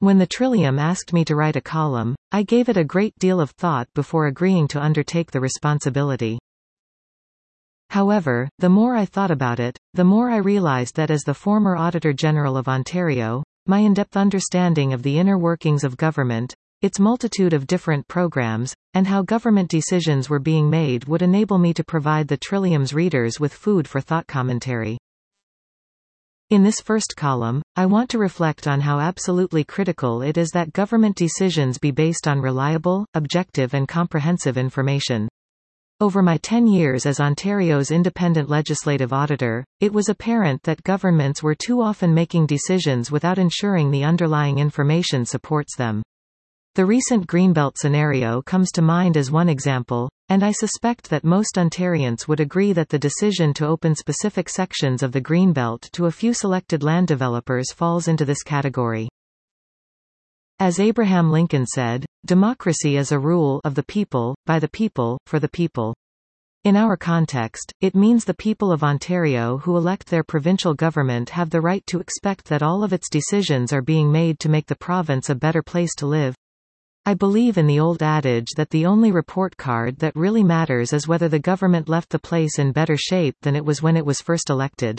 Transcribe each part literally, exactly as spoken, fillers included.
When the Trillium asked me to write a column, I gave it a great deal of thought before agreeing to undertake the responsibility. However, the more I thought about it, the more I realized that as the former Auditor General of Ontario, my in-depth understanding of the inner workings of government, its multitude of different programs, and how government decisions were being made would enable me to provide the Trillium's readers with food for thought commentary. In this first column, I want to reflect on how absolutely critical it is that government decisions be based on reliable, objective and comprehensive information. Over my ten years as Ontario's independent legislative auditor, it was apparent that governments were too often making decisions without ensuring the underlying information supports them. The recent Greenbelt scenario comes to mind as one example, and I suspect that most Ontarians would agree that the decision to open specific sections of the Greenbelt to a few selected land developers falls into this category. As Abraham Lincoln said, democracy is a rule of the people, by the people, for the people. In our context, it means the people of Ontario who elect their provincial government have the right to expect that all of its decisions are being made to make the province a better place to live. I believe in the old adage that the only report card that really matters is whether the government left the place in better shape than it was when it was first elected.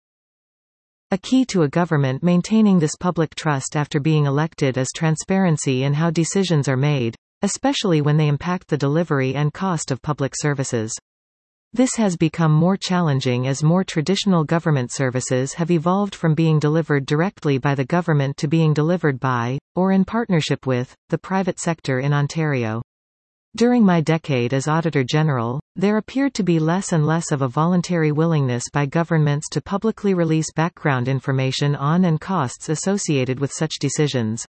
A key to a government maintaining this public trust after being elected is transparency in how decisions are made, especially when they impact the delivery and cost of public services. This has become more challenging as more traditional government services have evolved from being delivered directly by the government to being delivered by, or in partnership with, the private sector in Ontario. During my decade as Auditor General, there appeared to be less and less of a voluntary willingness by governments to publicly release background information on and costs associated with such decisions.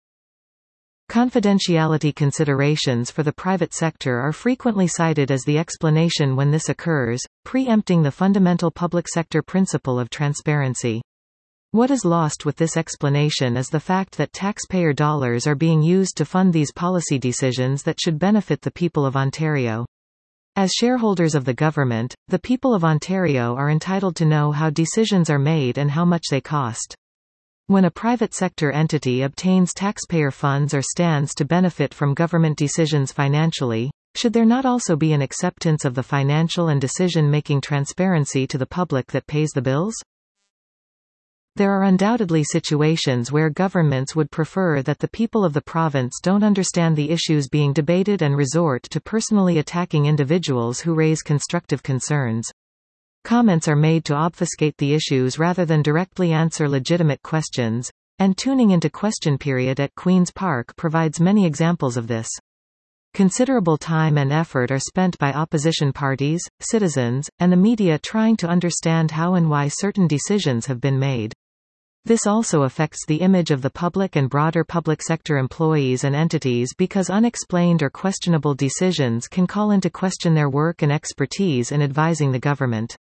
Confidentiality considerations for the private sector are frequently cited as the explanation when this occurs, preempting the fundamental public sector principle of transparency. What is lost with this explanation is the fact that taxpayer dollars are being used to fund these policy decisions that should benefit the people of Ontario. As shareholders of the government, the people of Ontario are entitled to know how decisions are made and how much they cost. When a private sector entity obtains taxpayer funds or stands to benefit from government decisions financially, should there not also be an acceptance of the financial and decision-making transparency to the public that pays the bills? There are undoubtedly situations where governments would prefer that the people of the province don't understand the issues being debated and resort to personally attacking individuals who raise constructive concerns. Comments are made to obfuscate the issues rather than directly answer legitimate questions, and tuning into question period at Queen's Park provides many examples of this. Considerable time and effort are spent by opposition parties, citizens, and the media trying to understand how and why certain decisions have been made. This also affects the image of the public and broader public sector employees and entities because unexplained or questionable decisions can call into question their work and expertise in advising the government.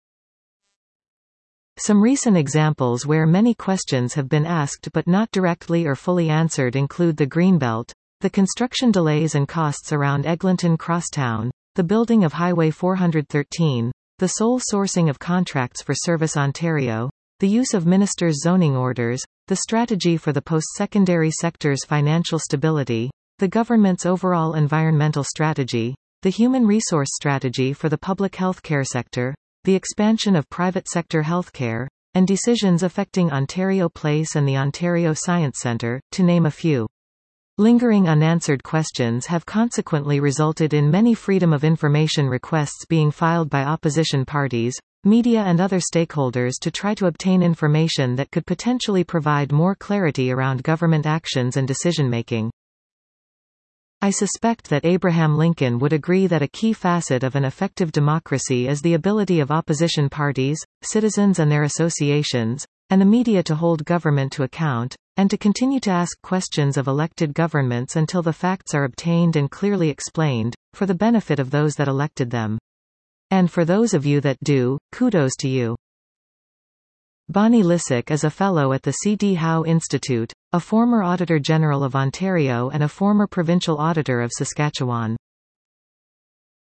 Some recent examples where many questions have been asked but not directly or fully answered include the Greenbelt, the construction delays and costs around Eglinton Crosstown, the building of Highway four thirteen, the sole sourcing of contracts for Service Ontario, the use of ministers' zoning orders, the strategy for the post-secondary sector's financial stability, the government's overall environmental strategy, the human resource strategy for the public health care sector, the expansion of private sector healthcare, and decisions affecting Ontario Place and the Ontario Science Centre, to name a few. Lingering unanswered questions have consequently resulted in many Freedom of Information requests being filed by opposition parties, media and other stakeholders to try to obtain information that could potentially provide more clarity around government actions and decision-making. I suspect that Abraham Lincoln would agree that a key facet of an effective democracy is the ability of opposition parties, citizens and their associations, and the media to hold government to account, and to continue to ask questions of elected governments until the facts are obtained and clearly explained, for the benefit of those that elected them. And for those of you that do, kudos to you. Bonnie Lysyk is a Fellow at the C D Howe Institute, a former Auditor General of Ontario and a former Provincial Auditor of Saskatchewan.